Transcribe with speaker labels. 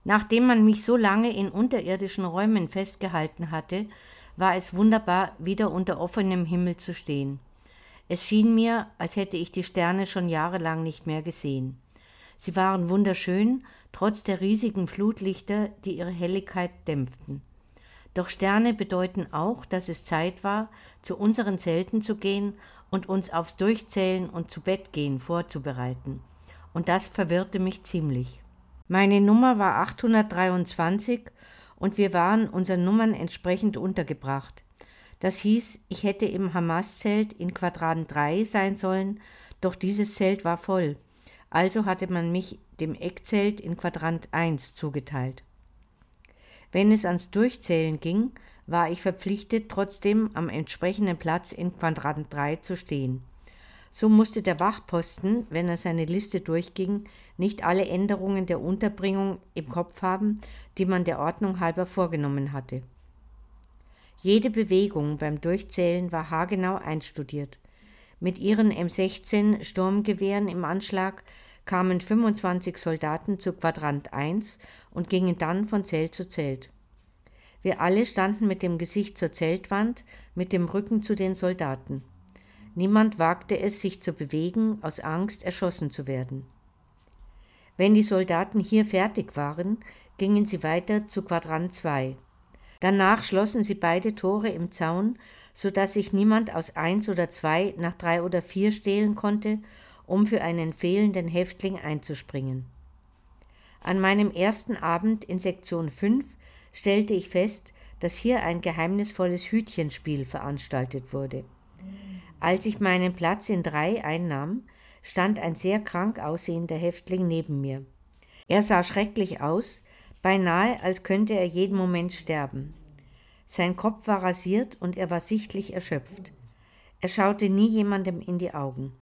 Speaker 1: Nachdem man mich so lange in unterirdischen Räumen festgehalten hatte, war es wunderbar, wieder unter offenem Himmel zu stehen. Es schien mir, als hätte ich die Sterne schon jahrelang nicht mehr gesehen. Sie waren wunderschön, trotz der riesigen Flutlichter, die ihre Helligkeit dämpften. Doch Sterne bedeuten auch, dass es Zeit war, zu unseren Zelten zu gehen und uns aufs Durchzählen und zu Bett gehen vorzubereiten. Und das verwirrte mich ziemlich. Meine Nummer war 823 und wir waren unseren Nummern entsprechend untergebracht. Das hieß, ich hätte im Hamas-Zelt in Quadrant 3 sein sollen, doch dieses Zelt war voll. Also hatte man mich dem Eckzelt in Quadrant 1 zugeteilt. Wenn es ans Durchzählen ging, war ich verpflichtet, trotzdem am entsprechenden Platz in Quadrant 3 zu stehen. So musste der Wachposten, wenn er seine Liste durchging, nicht alle Änderungen der Unterbringung im Kopf haben, die man der Ordnung halber vorgenommen hatte. Jede Bewegung beim Durchzählen war haargenau einstudiert. Mit ihren M16 Sturmgewehren im Anschlag kamen 25 Soldaten zu Quadrant 1 und gingen dann von Zelt zu Zelt. Wir alle standen mit dem Gesicht zur Zeltwand, mit dem Rücken zu den Soldaten. Niemand wagte es, sich zu bewegen, aus Angst, erschossen zu werden. Wenn die Soldaten hier fertig waren, gingen sie weiter zu Quadrant 2. Danach schlossen sie beide Tore im Zaun, sodass sich niemand aus 1 oder 2 nach 3 oder 4 stehlen konnte, um für einen fehlenden Häftling einzuspringen. An meinem ersten Abend in Sektion 5 stellte ich fest, dass hier ein geheimnisvolles Hütchenspiel veranstaltet wurde. Als ich meinen Platz in 3 einnahm, stand ein sehr krank aussehender Häftling neben mir. Er sah schrecklich aus, beinahe als könnte er jeden Moment sterben. Sein Kopf war rasiert und er war sichtlich erschöpft. Er schaute nie jemandem in die Augen.